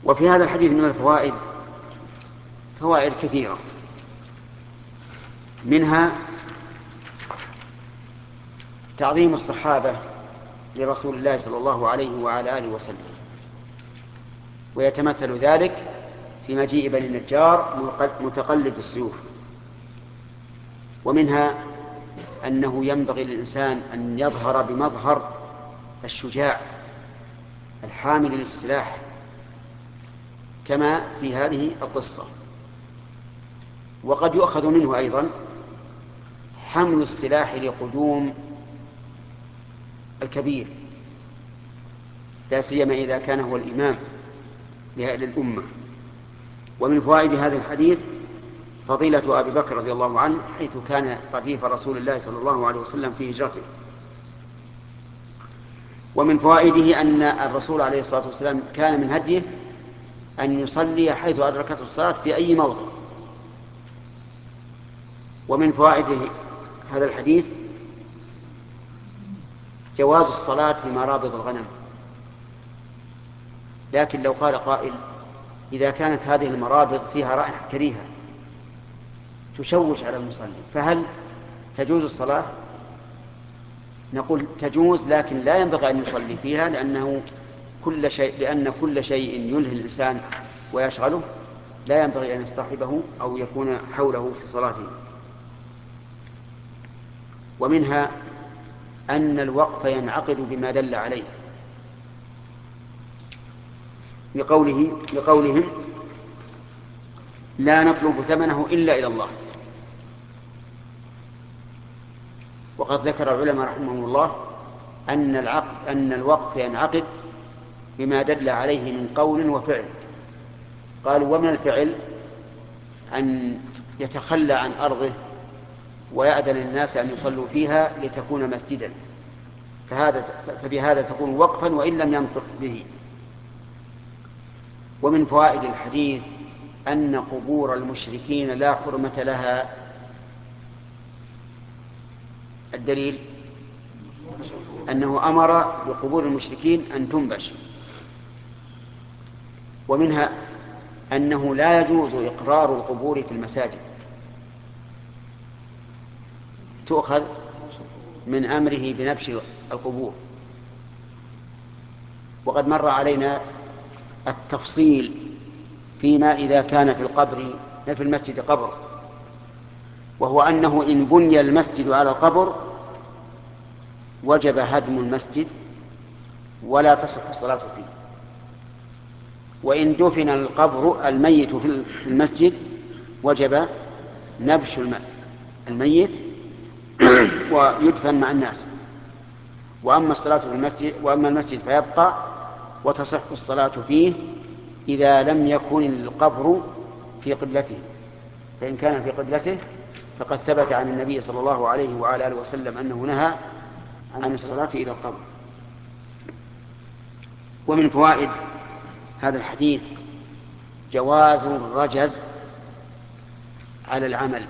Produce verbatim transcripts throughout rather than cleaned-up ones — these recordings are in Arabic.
وفي هذا الحديث من الفوائد فوائد كثيرة، منها تعظيم الصحابة لرسول الله صلى الله عليه وعلى آله وسلم، ويتمثل ذلك في مجيء بني النجار متقلد السيوف. ومنها أنه ينبغي للإنسان أن يظهر بمظهر الشجاع الحامل للسلاح كما في هذه القصة. وقد يؤخذ منه أيضا حمل السلاح لقدوم الكبير، لا سيما إذا كان هو الإمام للأمة. ومن فوائد هذا الحديث فضيلة أبي بكر رضي الله عنه، حيث كان رديف رسول الله صلى الله عليه وسلم في هجرته. ومن فوائده أن الرسول عليه الصلاة والسلام كان من هديه أن يصلي حيث أدركته الصلاة في أي موضع. ومن فوائد هذا الحديث جواز الصلاة في مرابض الغنم. لكن لو قال قائل إذا كانت هذه المرابض فيها رائحة كريهة تشوش على المصلي فهل تجوز الصلاة؟ نقول تجوز، لكن لا ينبغي أن يصلي فيها، لأنه كل شيء لأن كل شيء يلهي الإنسان ويشغله لا ينبغي أن يصطحبه أو يكون حوله في صلاته. ومنها أن الوقف ينعقد بما دل عليه، بقوله بقولهم لا نطلب ثمنه إلا إلى الله. وقد ذكر العلماء رحمهم الله أن العقد أن الوقف ينعقد بما دل عليه من قول وفعل. قالوا ومن الفعل أن يتخلى عن أرضه ويأذن الناس أن يصلوا فيها لتكون مسجدا، فهذا فبهذا تكون وقفا وإن لم ينطق به. ومن فوائد الحديث أن قبور المشركين لا حرمة لها. الدليل أنه أمر بقبور المشركين أن تنبش. ومنها أنه لا يجوز إقرار القبور في المساجد، تؤخذ من أمره بنبش القبور. وقد مر علينا التفصيل فيما إذا كان في القبر في المسجد قبر، وهو أنه إن بني المسجد على القبر وجب هدم المسجد ولا تصح الصلاة فيه، وإن دفن القبر الميت في المسجد وجب نبش الميت ويدفن مع الناس. وأما الصلاة في المسجد وأما المسجد فيبقى وتصح الصلاة فيه إذا لم يكن القبر في قبلته، فإن كان في قبلته فقد ثبت عن النبي صلى الله عليه وعلى آله وسلم أنه نهى عن الصلاة إلى القبر. ومن فوائد هذا الحديث جواز الرجز على العمل،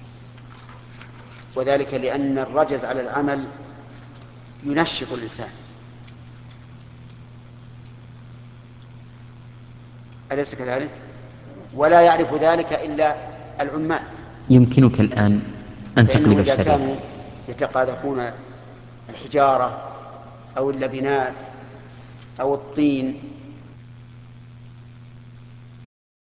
وذلك لأن الرجز على العمل ينشط الإنسان، أليس كذلك؟ ولا يعرف ذلك إلا العمال. يمكنك الآن أن تقلب فإنهم إذا الشريط. كانوا يتقاذفون الحجارة أو اللبنات أو الطين